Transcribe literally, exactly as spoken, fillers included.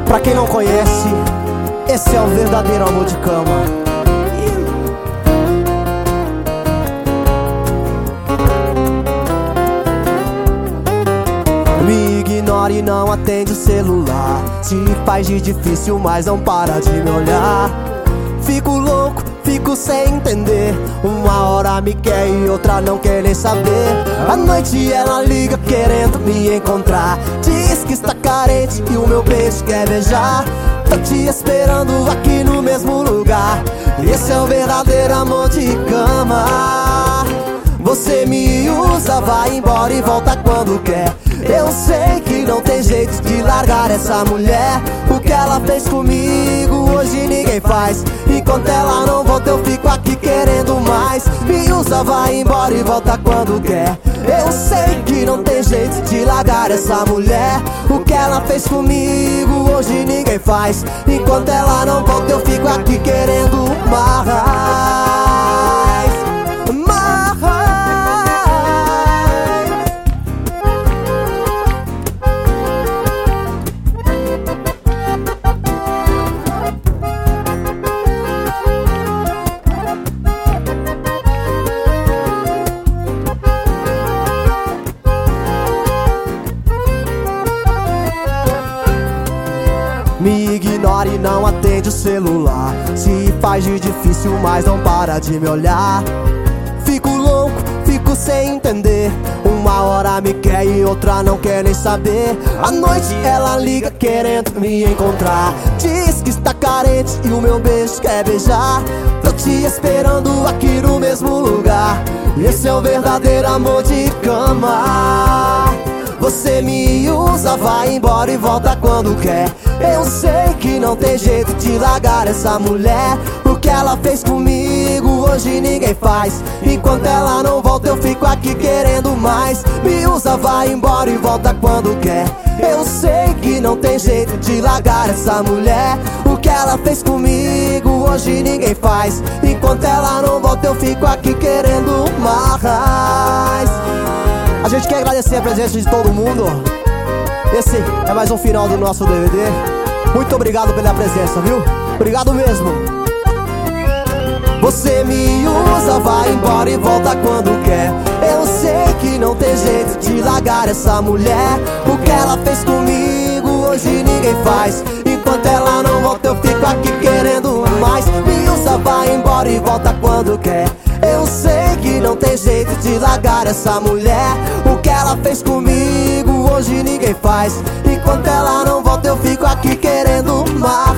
Pra quem não conhece, esse é o verdadeiro amor de cama. Me ignora e não atende o celular. Se faz de difícil, mas não para de me olhar. Fico louco, fico sem entender. Uma hora me quer e outra não quer nem saber. À noite ela liga querendo me encontrar. Diz que está carente e o meu beijo quer beijar. Tô te esperando aqui no mesmo lugar. Esse é o verdadeiro amor de cama. Você me usa, vai embora e volta quando quer. Eu sei que não tem jeito de largar essa mulher. O que ela fez comigo hoje ninguém faz. Enquanto ela não volta eu fico aqui querendo mais. Me usa, vai embora e volta quando quer. Eu sei que não tem jeito de largar essa mulher. O que ela fez comigo hoje ninguém faz. Enquanto ela não volta eu fico aqui querendo mais. Me ignora e não atende o celular. Se faz de difícil, mas não para de me olhar. Fico louco, fico sem entender. Uma hora me quer e outra não quer nem saber. À noite ela liga querendo me encontrar. Diz que está carente e o meu beijo quer beijar. Tô te esperando aqui no mesmo lugar. Esse é o verdadeiro amor de cama. Você me usa, vai embora e volta quando quer. Eu sei que não tem jeito de largar essa mulher. O que ela fez comigo hoje ninguém faz. Enquanto ela não volta eu fico aqui querendo mais. Me usa, vai embora e volta quando quer. Eu sei que não tem jeito de largar essa mulher. O que ela fez comigo hoje ninguém faz. Enquanto ela não volta eu fico aqui querendo mais. A gente quer agradecer a presença de todo mundo. Esse é mais um final do nosso D V D. Muito obrigado pela presença, viu? Obrigado mesmo. Você me usa, vai embora e volta quando quer. Eu sei que não tem jeito de largar essa mulher. O que ela fez comigo hoje ninguém faz. Enquanto ela não volta eu fico aqui querendo mais. Me usa, vai embora e volta quando quer. Eu sei que não tem jeito de largar essa mulher. O que ela fez comigo hoje ninguém faz. Enquanto ela não volta eu fico aqui querendo mais.